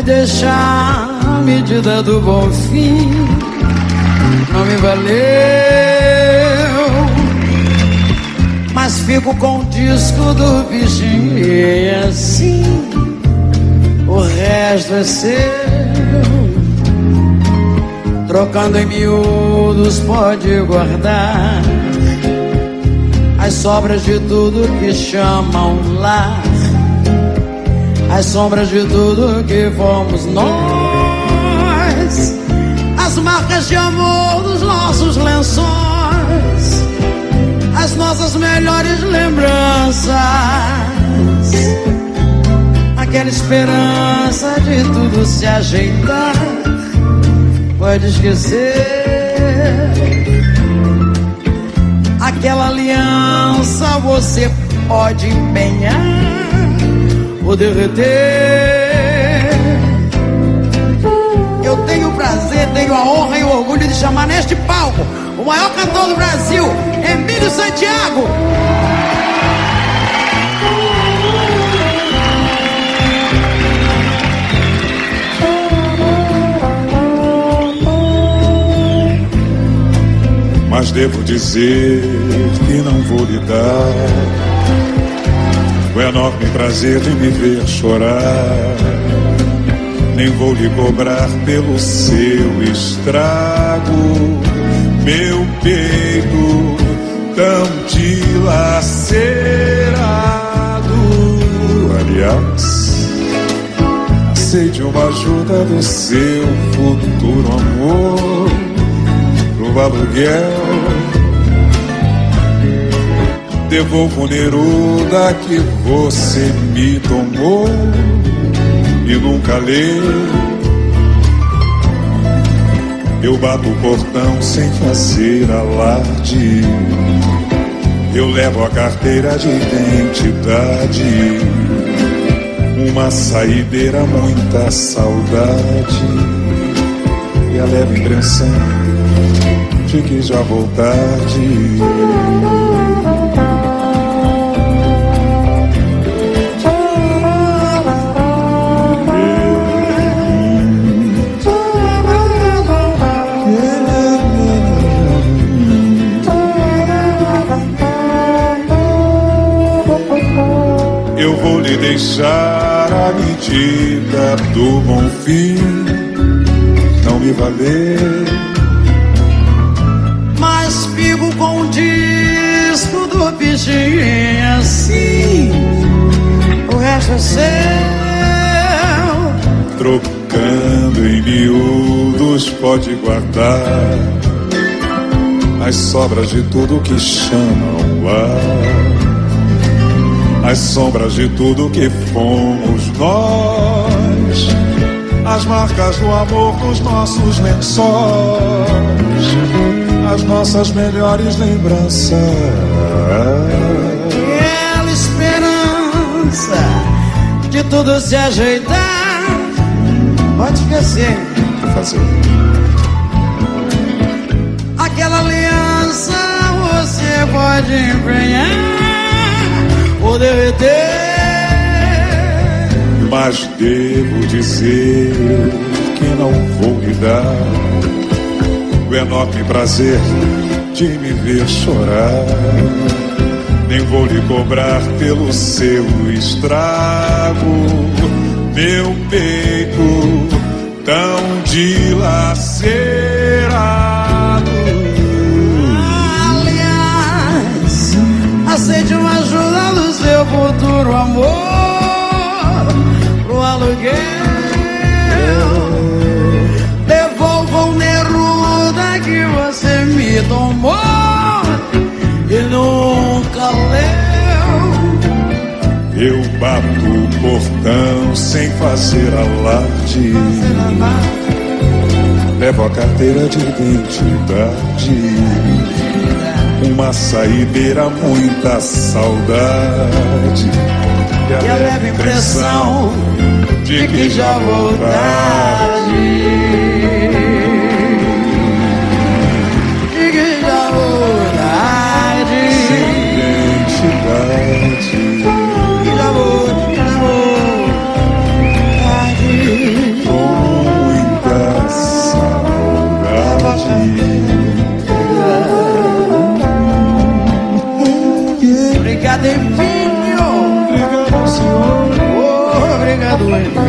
lhe deixar a medida do bom fim. Não me valeu, mas fico com o disco do bichinho. E assim o resto é seu. Trocando em miúdos pode guardar as sobras de tudo que chamam lar, as sombras de tudo que fomos nós, as marcas de amor dos nossos lençóis, as nossas melhores lembranças, aquela esperança de tudo se ajeitar. Pode esquecer aquela aliança, você pode empenhar ou derreter. Eu tenho o prazer, tenho a honra e o orgulho de chamar neste palco o maior cantor do Brasil, Emílio Santiago. Mas devo dizer que não vou lhe dar o enorme prazer de me ver chorar, nem vou lhe cobrar pelo seu estrago, meu peito tão dilacerado. Aliás, aceite uma ajuda do seu futuro amor pro aluguel. Devolvo Neruda que você me tomou e nunca leu. Eu bato o portão sem fazer alarde, eu levo a carteira de identidade, uma saideira, muita saudade e a leve impressão de que já vou tarde. Eu vou lhe deixar a medida do bom fim. Não me valer, mas fico com o disco do bichinho. Assim o resto é seu. Trocando em miúdos pode guardar as sobras de tudo que chamam lá, as sombras de tudo que fomos nós, as marcas do amor dos nossos lençóis, as nossas melhores lembranças. Aquela esperança de tudo se ajeitar. Pode esquecer. O que fazer? Aquela aliança você pode empenhar ou derreter. Mas devo dizer que não vou lhe dar o enorme prazer de me ver chorar, nem vou lhe cobrar pelo seu estrago, meu peito tão dilacerado. Aliás, aceite uma ajuda do seu futuro amor pro aluguel. Devolva o Neruda que você me tomou e nunca leu. Eu bato o portão sem fazer alarde, levo a carteira de identidade, uma saideira, muita saudade e a leve impressão de que já vou tarde, de que já vou tarde, sem identidade, que já vou tarde. amendoim.